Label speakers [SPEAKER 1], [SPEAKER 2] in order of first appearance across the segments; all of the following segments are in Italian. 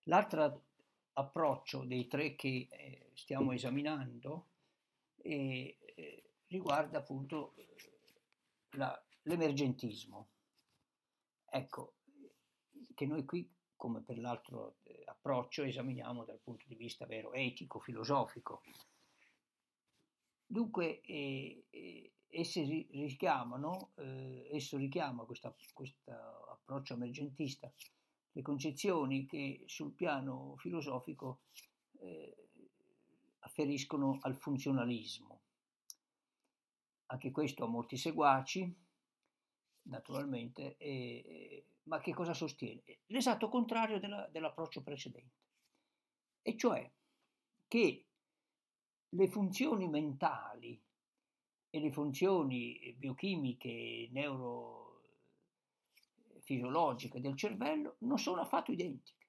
[SPEAKER 1] L'altro approccio dei tre che stiamo esaminando riguarda appunto l'emergentismo. Ecco, che noi qui, come per l'altro approccio, esaminiamo dal punto di vista vero, etico, filosofico. Dunque, esso richiama questo approccio emergentista le concezioni che sul piano filosofico afferiscono al funzionalismo. Anche questo ha molti seguaci, naturalmente, ma che cosa sostiene? L'esatto contrario dell'approccio precedente, e cioè che le funzioni mentali e le funzioni biochimiche, neurofisiologiche del cervello non sono affatto identiche.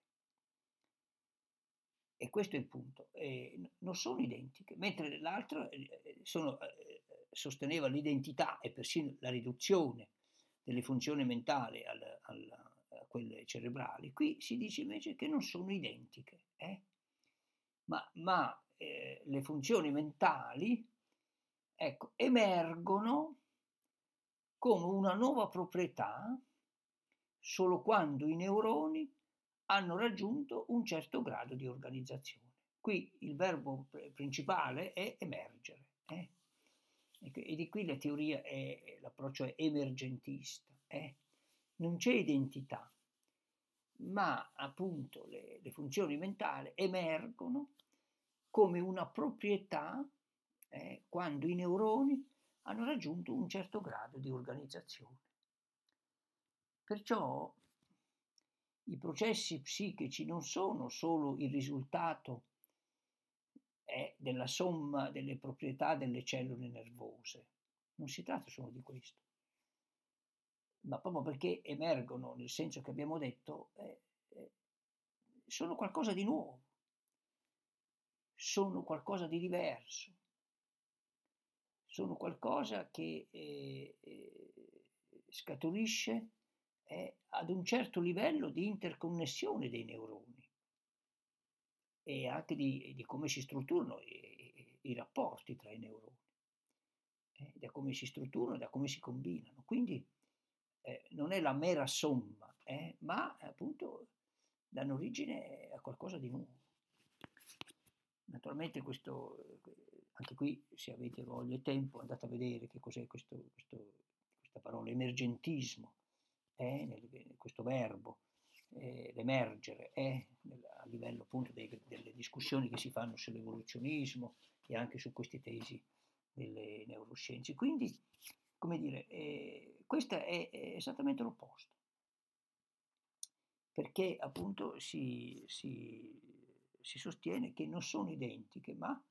[SPEAKER 1] E questo è il punto. Non sono identiche, mentre l'altro sosteneva l'identità e persino la riduzione delle funzioni mentali a quelle cerebrali. Qui si dice invece che non sono identiche, ma le funzioni mentali, ecco, emergono come una nuova proprietà solo quando i neuroni hanno raggiunto un certo grado di organizzazione. Qui il verbo principale è emergere. E di qui la teoria l'approccio è emergentista. Non c'è identità, ma appunto le funzioni mentali emergono come una proprietà quando i neuroni hanno raggiunto un certo grado di organizzazione. Perciò i processi psichici non sono solo il risultato della somma delle proprietà delle cellule nervose, non si tratta solo di questo, ma proprio perché emergono nel senso che abbiamo detto, sono qualcosa di nuovo, sono qualcosa di diverso, sono qualcosa che scaturisce ad un certo livello di interconnessione dei neuroni e anche di come si strutturano i rapporti tra i neuroni, da come si strutturano, da come si combinano. Quindi non è la mera somma, ma appunto danno origine a qualcosa di nuovo. Naturalmente anche qui, se avete voglia e tempo, andate a vedere che cos'è questa parola emergentismo, questo verbo, l'emergere, a livello appunto delle discussioni che si fanno sull'evoluzionismo e anche su queste tesi delle neuroscienze. Quindi, come dire, questo è esattamente l'opposto, perché appunto si sostiene che non sono identiche, ma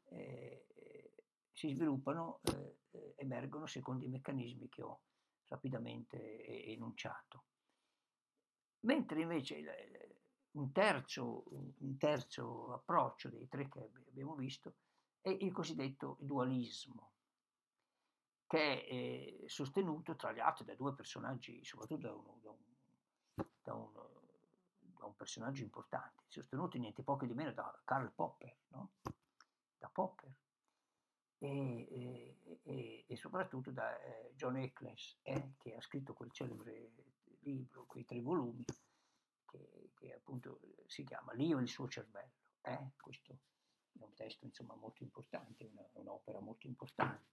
[SPEAKER 1] si sviluppano, emergono secondo i meccanismi che ho rapidamente enunciato. Mentre invece un terzo approccio dei tre che abbiamo visto è il cosiddetto dualismo, che è sostenuto tra gli altri da due personaggi, soprattutto da un personaggio importante, sostenuto niente poco di meno da Karl Popper, no? Da Popper e soprattutto da John Eccles, che ha scritto quel celebre libro, quei 3 volumi, che appunto si chiama L'io e il suo cervello. Questo è un testo insomma molto importante, un'opera molto importante.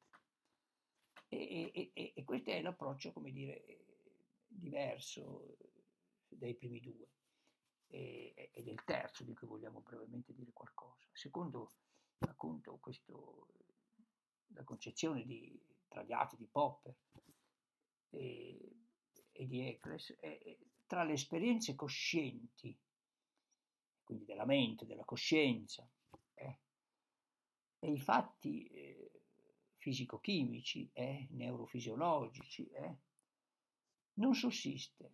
[SPEAKER 1] E questo è l'approccio, come dire, diverso dai primi due e del terzo di cui vogliamo brevemente dire qualcosa. Secondo appunto la concezione tra gli altri di Popper e di Eccles, tra le esperienze coscienti, quindi della mente, della coscienza, e i fatti fisico-chimici, neurofisiologici, non sussiste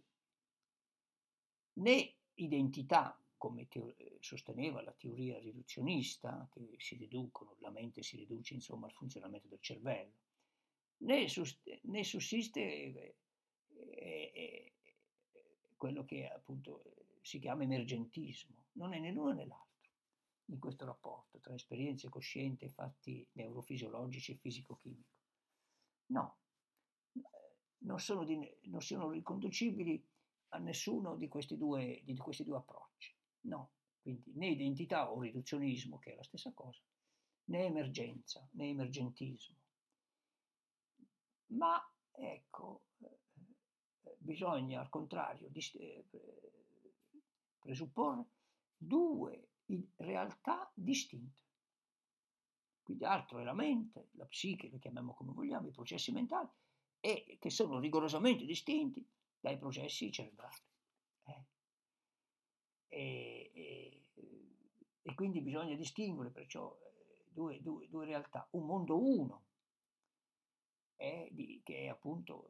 [SPEAKER 1] né identità, come sosteneva la teoria riduzionista, che la mente si riduce insomma al funzionamento del cervello, né sussiste quello che appunto si chiama emergentismo, non è né l'uno né l'altro in questo rapporto tra esperienze coscienti e fatti neurofisiologici e fisico-chimico. No, non sono riconducibili a nessuno di questi due approcci. No, quindi né identità o riduzionismo, che è la stessa cosa, né emergenza, né emergentismo. Ma ecco, bisogna al contrario presupporre due realtà distinte. Quindi altro è la mente, la psiche, lo chiamiamo come vogliamo, i processi mentali, e che sono rigorosamente distinti dai processi cerebrali. E quindi bisogna distinguere perciò due realtà. Un mondo uno che è appunto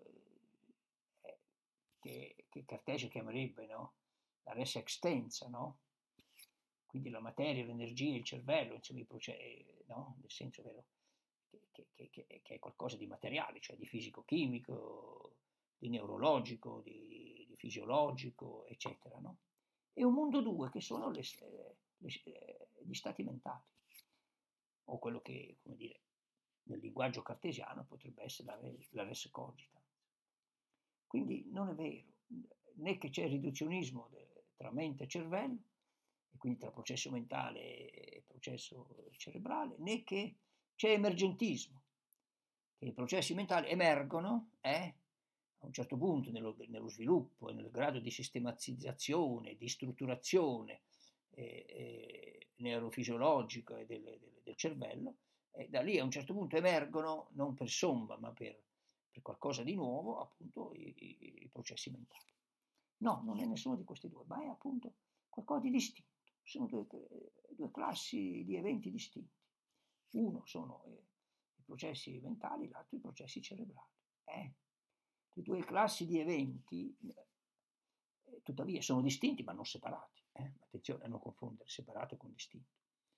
[SPEAKER 1] che Cartesio chiamerebbe, no? La res extensa, no? Quindi la materia, l'energia, il cervello, insomma i processi, no? Nel senso vero che è qualcosa di materiale, cioè di fisico-chimico, di neurologico, di fisiologico, eccetera, no? E un mondo due che sono gli stati mentali, o quello che, come dire, nel linguaggio cartesiano potrebbe essere la res cogita. Quindi non è vero né che c'è riduzionismo tra mente e cervello, e quindi tra processo mentale e processo cerebrale, né che c'è emergentismo, che i processi mentali emergono a un certo punto nello sviluppo e nel grado di sistematizzazione, di strutturazione neurofisiologico e del cervello, e da lì a un certo punto emergono, non per somma, ma per qualcosa di nuovo, appunto i processi mentali. No, non è nessuno di questi due, ma è appunto qualcosa di distinto. Sono due classi di eventi distinti. Uno sono i processi mentali, l'altro i processi cerebrali. Le due classi di eventi, tuttavia, sono distinti ma non separati. Attenzione a non confondere separato con distinto.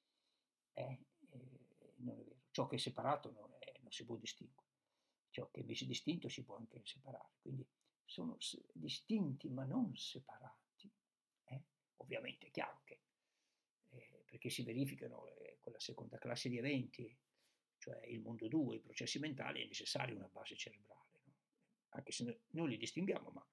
[SPEAKER 1] Non è vero. Ciò che è separato non si può distinguere. Ciò che invece è distinto si può anche separare. Quindi sono distinti ma non separati. Ovviamente è chiaro che perché si verificano quella seconda classe di eventi, cioè il mondo 2, i processi mentali, è necessaria una base cerebrale, no? Anche se noi li distinguiamo, ma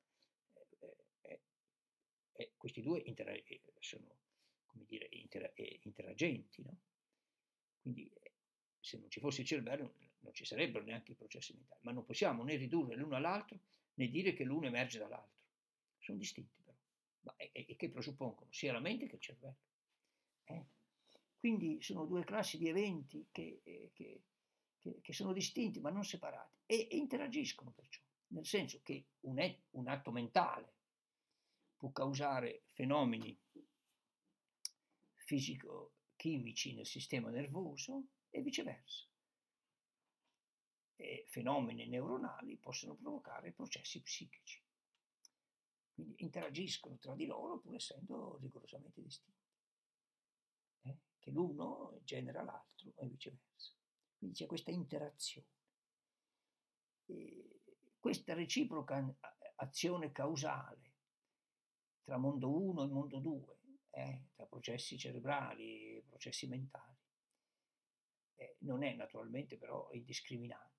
[SPEAKER 1] questi due sono, come dire, interagenti, no? Quindi se non ci fosse il cervello non ci sarebbero neanche i processi mentali, ma non possiamo né ridurre l'uno all'altro né dire che l'uno emerge dall'altro. Sono distinti però, e che presuppongono sia la mente che il cervello. Quindi sono due classi di eventi che sono distinti ma non separati e interagiscono perciò, nel senso che un atto mentale può causare fenomeni fisico-chimici nel sistema nervoso e viceversa. E fenomeni neuronali possono provocare processi psichici. Quindi interagiscono tra di loro pur essendo rigorosamente distinti. Che l'uno genera l'altro e viceversa. Quindi c'è questa interazione. Questa reciproca azione causale tra mondo 1 e mondo 2, tra processi cerebrali e processi mentali, non è naturalmente però indiscriminata.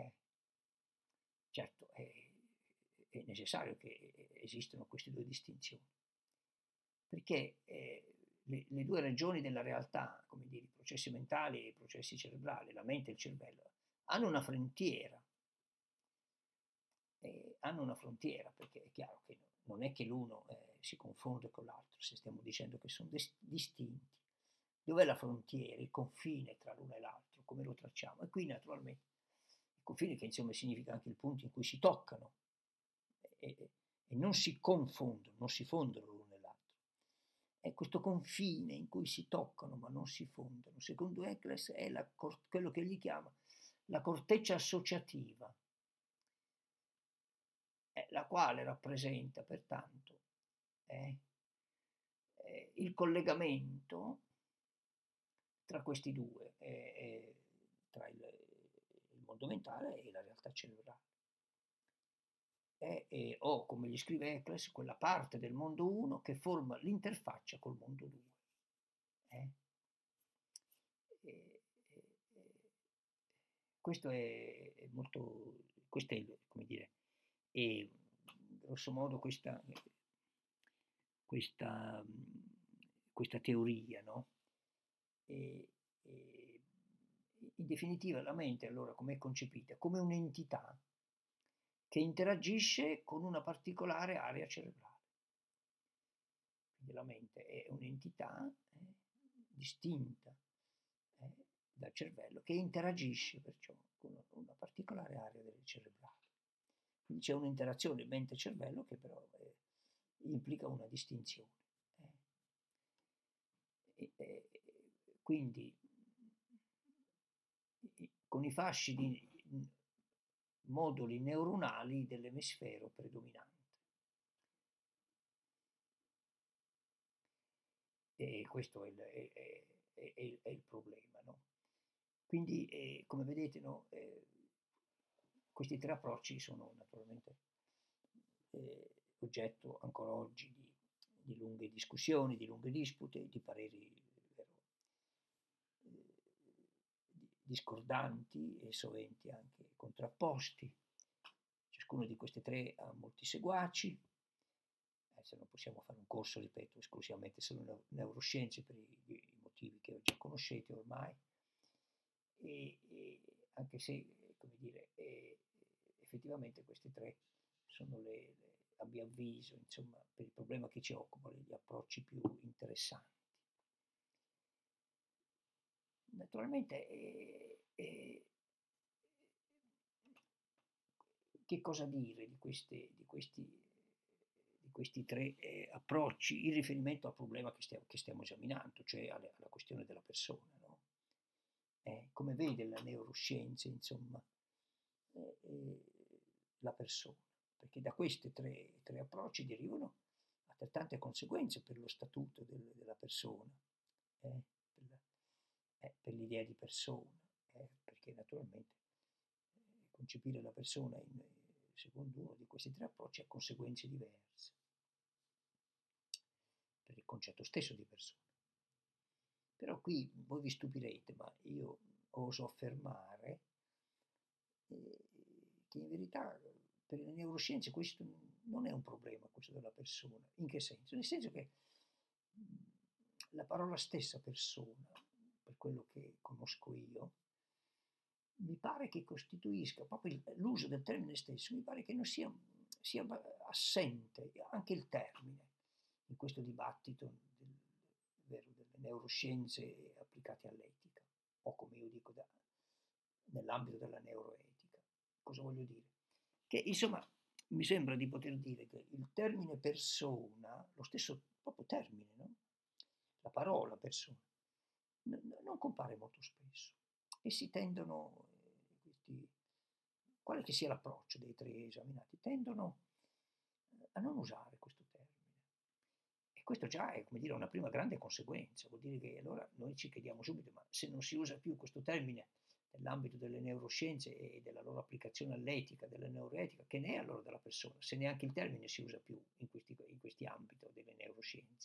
[SPEAKER 1] Certo, è necessario che esistano queste due distinzioni, perché le due regioni della realtà, come dire, i processi mentali e i processi cerebrali, la mente e il cervello, hanno una frontiera. Perché è chiaro che non è che l'uno si confonde con l'altro, se stiamo dicendo che sono distinti. Dov'è la frontiera, il confine tra l'uno e l'altro? Come lo tracciamo? E qui naturalmente il confine, che insomma significa anche il punto in cui si toccano e non si confondono, non si fondono l'uno nell'altro. È questo confine in cui si toccano ma non si fondono. Secondo Eccles è quello che egli chiama la corteccia associativa, la quale rappresenta pertanto il collegamento tra questi due, tra il mondo mentale e la realtà cerebrale. o come gli scrive Eccles, quella parte del mondo 1 che forma l'interfaccia col mondo 2. Eh? E- e- e- questo è molto, questo è, come dire, è grosso modo questa, questa teoria, no? E, e in definitiva la mente allora com'è concepita? Come un'entità che interagisce con una particolare area cerebrale. Quindi la mente è un'entità distinta dal cervello che interagisce perciò con una particolare area del cerebrale. Quindi c'è un'interazione mente-cervello che però implica una distinzione. Quindi con i fasci di moduli neuronali dell'emisfero predominante. E questo è il problema, no? Quindi, come vedete, no, questi tre approcci sono naturalmente oggetto ancora oggi di lunghe discussioni, di lunghe dispute, di pareri discordanti e soventi anche contrapposti. Ciascuno di questi tre ha molti seguaci. Se non possiamo fare un corso, ripeto, esclusivamente sulle neuroscienze per i motivi che già conoscete ormai, e anche se, come dire, effettivamente questi tre sono a mio avviso, insomma, per il problema che ci occupa, gli approcci più interessanti. Naturalmente, che cosa dire di questi tre approcci in riferimento al problema che stiamo esaminando, cioè alla questione della persona, no? Come vede la neuroscienza, insomma, la persona, perché da questi tre approcci derivano altrettante conseguenze per lo statuto della persona, per l'idea di persona, perché naturalmente concepire la persona secondo uno di questi tre approcci ha conseguenze diverse per il concetto stesso di persona. Però qui voi vi stupirete, ma io oso affermare che in verità per le neuroscienze questo non è un problema, questo della persona. In che senso? Nel senso che la parola stessa persona, per quello che conosco io, mi pare che costituisca proprio l'uso del termine stesso, mi pare che non sia assente anche il termine in questo dibattito delle neuroscienze applicate all'etica, o come io dico nell'ambito della neuroetica. Cosa voglio dire? Che insomma mi sembra di poter dire che il termine persona, lo stesso proprio termine, no? La parola persona, non compare molto spesso e si tendono, quale che sia l'approccio dei tre esaminati, tendono a non usare questo termine. E questo già è, come dire, una prima grande conseguenza, vuol dire che allora noi ci chiediamo subito, ma se non si usa più questo termine nell'ambito delle neuroscienze e della loro applicazione all'etica, della neuroetica, che ne è allora della persona, se neanche il termine si usa più in questi ambiti delle neuroscienze.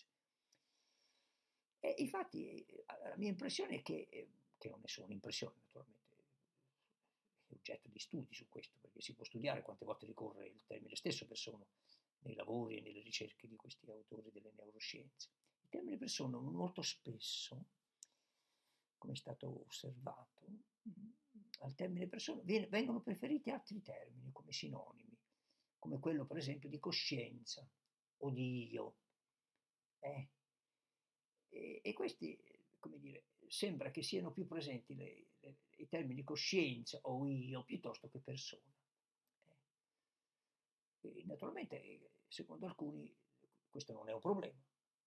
[SPEAKER 1] E infatti la mia impressione è che non è solo un'impressione, naturalmente, è oggetto di studi su questo, perché si può studiare quante volte ricorre il termine stesso persona nei lavori e nelle ricerche di questi autori delle neuroscienze. Il termine persona molto spesso, come è stato osservato, al termine persona vengono preferiti altri termini come sinonimi, come quello per esempio di coscienza o di io. E questi, come dire, sembra che siano più presenti i termini coscienza o io piuttosto che persona. E naturalmente, secondo alcuni, questo non è un problema,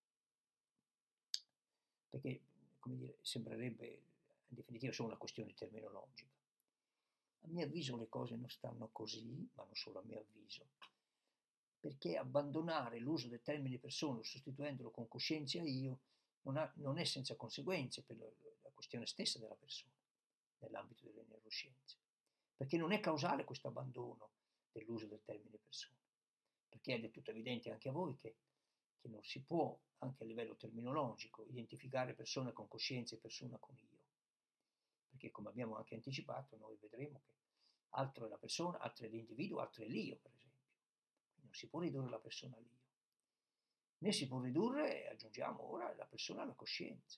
[SPEAKER 1] perché, come dire, sembrerebbe in definitiva solo una questione terminologica. A mio avviso le cose non stanno così, ma non solo a mio avviso, perché abbandonare l'uso del termine persona sostituendolo con coscienza e io non è senza conseguenze per la questione stessa della persona nell'ambito delle neuroscienze, perché non è causale questo abbandono dell'uso del termine persona, perché è del tutto evidente anche a voi che non si può, anche a livello terminologico, identificare persona con coscienza e persona con io, perché come abbiamo anche anticipato, noi vedremo che altro è la persona, altro è l'individuo, altro è l'io, per esempio. Quindi non si può ridurre la persona all'io, né si può ridurre, aggiungiamo ora, la persona alla coscienza.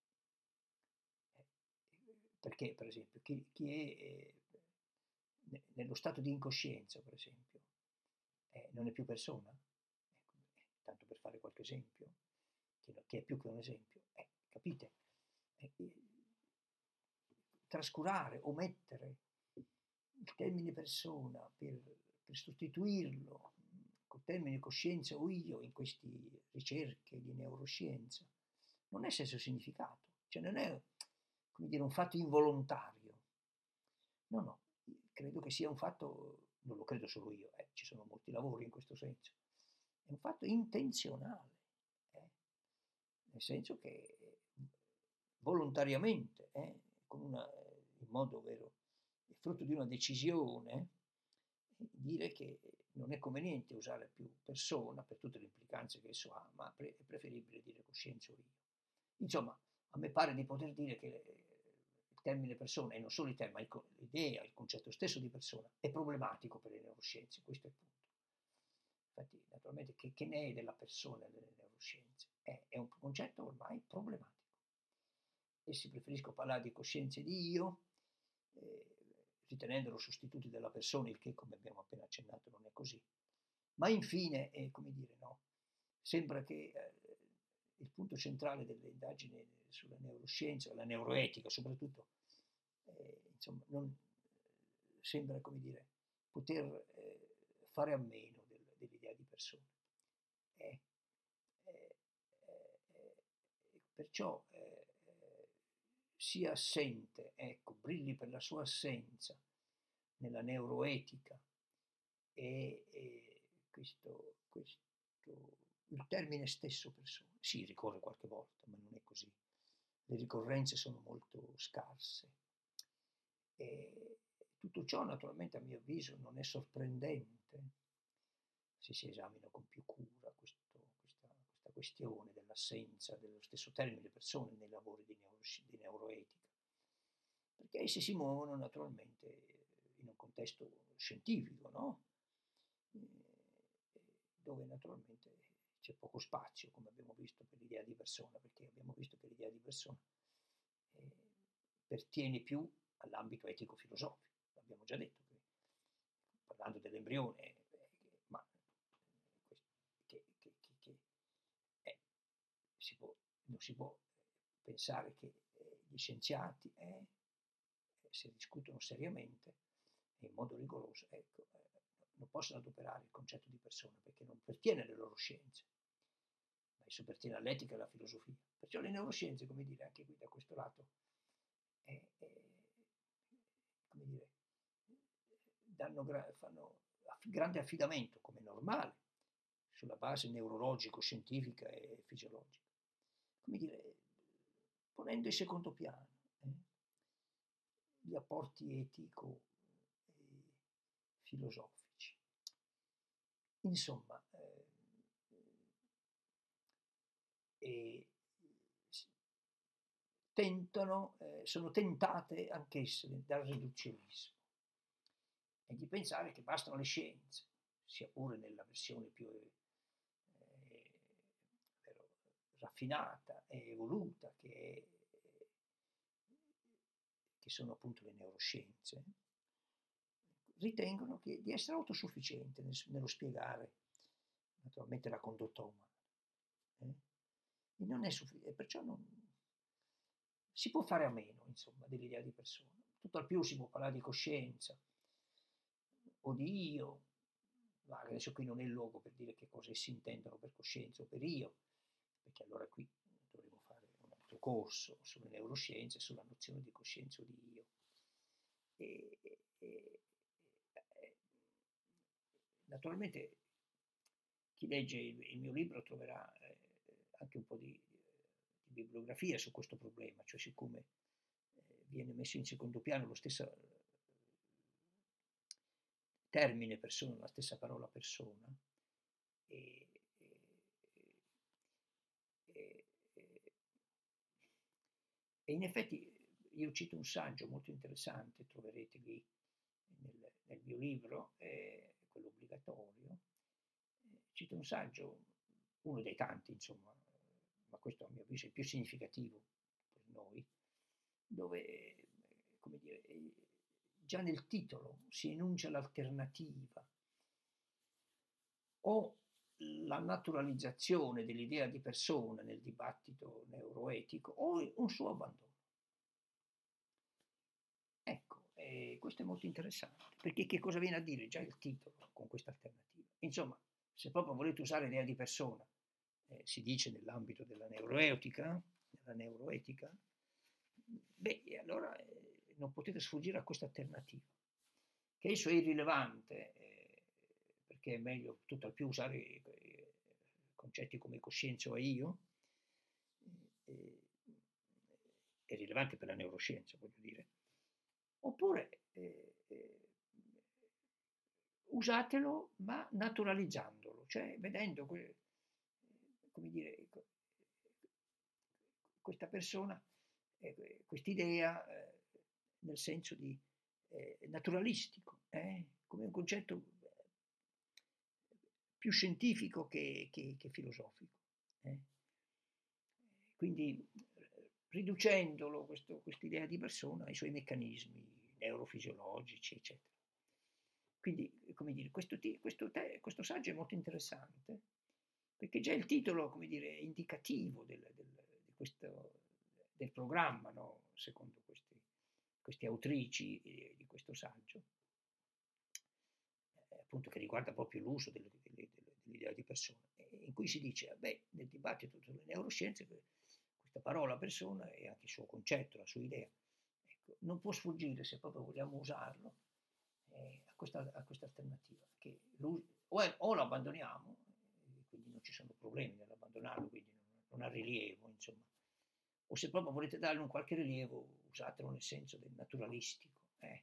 [SPEAKER 1] Perché, per esempio, chi è nello stato di incoscienza, per esempio, non è più persona? Ecco, tanto per fare qualche esempio, che è più che un esempio. Capite? Trascurare, omettere il termine persona per sostituirlo col termine coscienza o io in queste ricerche di neuroscienza non è senso significato, cioè non è, come dire, un fatto involontario. No, credo che sia un fatto, non lo credo solo io, ci sono molti lavori in questo senso, è un fatto intenzionale, nel senso che volontariamente, in modo vero, è frutto di una decisione, dire che non è conveniente usare più persona per tutte le implicanze che esso ha, ma è preferibile dire coscienza o io. Insomma, a me pare di poter dire che il termine persona, e non solo il termine, ma l'idea, il concetto stesso di persona, è problematico per le neuroscienze, questo è il punto. Infatti, naturalmente, che ne è della persona nelle neuroscienze? È un concetto ormai problematico. Essi preferiscono parlare di coscienza e di io, ritenendolo sostituti della persona, il che, come abbiamo appena accennato, non è così. Ma infine, come dire, no, sembra che il punto centrale delle indagini sulla neuroscienza, la neuroetica soprattutto, insomma, non sembra, come dire, poter fare a meno dell'idea di persona. Perciò sia assente, ecco, brilli per la sua assenza nella neuroetica e il termine stesso persona. Si ricorre qualche volta, ma non è così. Le ricorrenze sono molto scarse. E tutto ciò, naturalmente, a mio avviso, non è sorprendente se si esamina con più cura questa questione dell'assenza dello stesso termine persone nei lavori di neuroetica, perché essi si muovono naturalmente in un contesto scientifico, no? Dove naturalmente c'è poco spazio, come abbiamo visto, per l'idea di persona, perché abbiamo visto che l'idea di persona pertiene più all'ambito etico-filosofico. L'abbiamo già detto, parlando dell'embrione, ma non si può pensare che gli scienziati, se discutono seriamente e in modo rigoroso, non possono adoperare il concetto di persona, perché non pertiene alle loro scienze, ma esso pertiene all'etica e alla filosofia. Perciò le neuroscienze, come dire, anche qui da questo lato, come dire, fanno grande affidamento, come normale, sulla base neurologico-scientifica e fisiologica, come dire, ponendo in secondo piano gli apporti etico e filosofici. Insomma, sono tentate anch'esse dal riduzionismo e di pensare che bastano le scienze, sia pure nella versione più raffinata e evoluta che sono appunto le neuroscienze, ritengono di essere autosufficiente nello spiegare naturalmente la condotta umana. E non è sufficiente, perciò non si può fare a meno, insomma, dell'idea di persona. Tutto al più si può parlare di coscienza o di io, ma adesso qui non è il luogo per dire che cosa si intendono per coscienza o per io, perché allora qui dovremo fare un altro corso sulle neuroscienze, sulla nozione di coscienza o di io. Naturalmente chi legge il mio libro troverà anche un po' di bibliografia su questo problema, cioè siccome viene messo in secondo piano lo stesso termine persona, la stessa parola persona, e, e- e- e in effetti io cito un saggio molto interessante, troverete lì nel mio libro, quello obbligatorio, cito un saggio, uno dei tanti, insomma, ma questo a mio avviso è il più significativo per noi, dove, come dire, già nel titolo si enuncia l'alternativa o la naturalizzazione dell'idea di persona nel dibattito neuroetico o un suo abbandono. Ecco, questo è molto interessante, perché che cosa viene a dire già il titolo con questa alternativa? Insomma, se proprio volete usare l'idea di persona, si dice nell'ambito della neuroetica, beh, allora non potete sfuggire a questa alternativa, che esso è irrilevante, perché è meglio tutt'al più usare concetti come coscienza o io, eh, è rilevante per la neuroscienza, voglio dire, oppure usatelo ma naturalizzandolo, cioè vedendo come dire, questa persona, quest'idea nel senso di naturalistico, come un concetto più scientifico che filosofico. Quindi riducendolo quest'idea di persona ai suoi meccanismi neurofisiologici, eccetera. Quindi, come dire, questo saggio è molto interessante, perché già il titolo, come dire, è indicativo del programma, no? Secondo queste autrici di questo saggio, appunto che riguarda proprio l'uso dell'idea di persona, in cui si dice, beh, nel dibattito sulle neuroscienze, questa parola persona e anche il suo concetto, la sua idea, ecco, non può sfuggire, se proprio vogliamo usarlo, a questa alternativa, che o lo abbandoniamo, quindi non ci sono problemi nell'abbandonarlo, quindi non ha rilievo, insomma, o se proprio volete dargli un qualche rilievo, usatelo nel senso del naturalistico.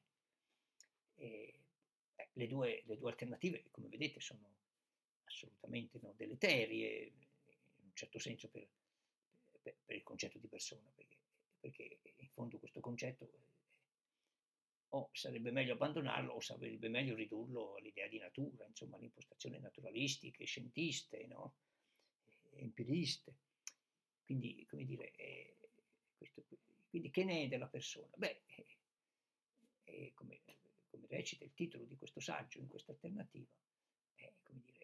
[SPEAKER 1] E, le due alternative, come vedete, sono assolutamente no, deleterie, in un certo senso per il concetto di persona, perché in fondo questo concetto o sarebbe meglio abbandonarlo o sarebbe meglio ridurlo all'idea di natura, insomma, alle impostazioni naturalistiche, scientiste, no? Empiriste. Quindi, come dire, quindi che ne è della persona? Beh, come recita il titolo di questo saggio in questa alternativa, come dire,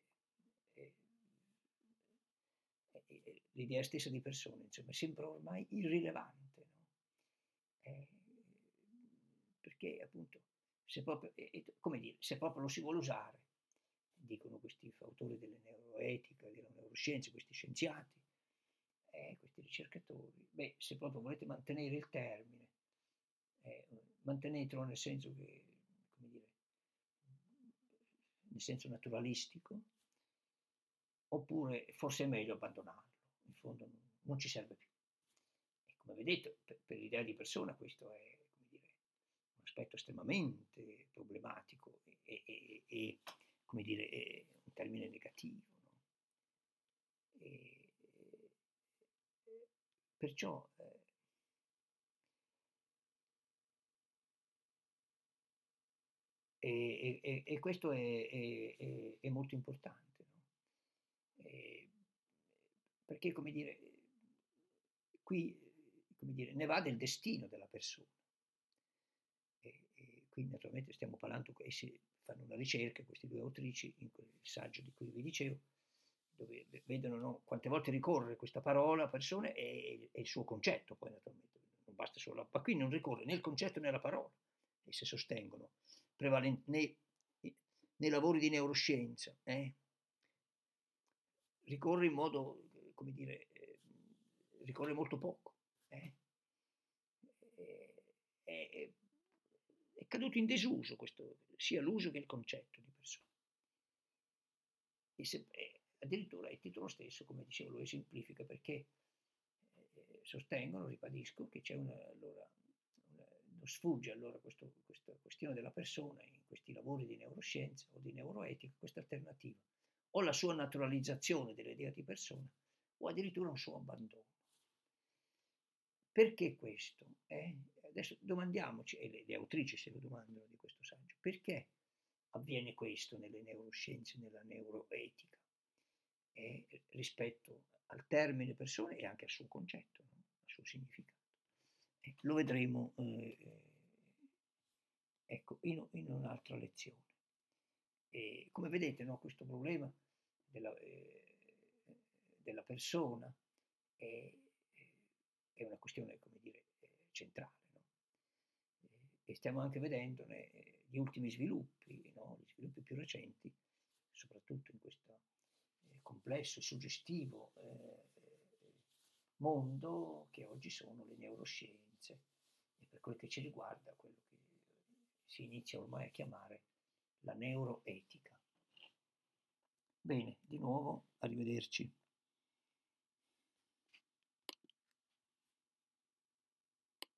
[SPEAKER 1] l'idea stessa di persona, insomma, sembra ormai irrilevante, no? Eh, perché appunto, come dire, se proprio lo si vuole usare, dicono questi autori della neuroetica, della neuroscienza, questi scienziati, questi ricercatori, beh, se proprio volete mantenere il termine, mantenetelo nel senso che, come dire, nel senso naturalistico, oppure forse è meglio abbandonarlo, in fondo non ci serve più. E come vedete, per l'idea di persona questo è, come dire, un aspetto estremamente problematico e come dire, è un termine negativo. No? E, perciò e questo è molto importante, no? E, perché, come dire, qui come dire, ne va del destino della persona. E qui naturalmente stiamo parlando, essi fanno una ricerca, queste due autrici, in quel saggio di cui vi dicevo, dove vedono no, quante volte ricorre questa parola persona e il suo concetto, poi naturalmente non basta solo, ma qui non ricorre né il concetto né la parola, e se sostengono nei lavori di neuroscienza, ricorre in modo, come dire, ricorre molto poco. È, è caduto in disuso questo, sia l'uso che il concetto di persona. Addirittura il titolo stesso, come dicevo, lo esemplifica perché sostengono, ribadisco, che c'è sfugge allora questa questione della persona in questi lavori di neuroscienza o di neuroetica, questa alternativa, o la sua naturalizzazione dell'idea di persona, o addirittura un suo abbandono. Perché questo? Adesso domandiamoci, e le autrici se lo domandano di questo saggio, perché avviene questo nelle neuroscienze, nella neuroetica, rispetto al termine persone e anche al suo concetto, no? Al suo significato. Lo vedremo ecco, in un'altra lezione. E come vedete, no, questo problema della persona è, è una questione, come dire, centrale, no? E stiamo anche vedendone gli ultimi sviluppi, no? Gli sviluppi più recenti, soprattutto in questo complesso e suggestivo mondo che oggi sono le neuroscienze e per quel che ci riguarda quello che si inizia ormai a chiamare la neuroetica. Bene, di nuovo, arrivederci.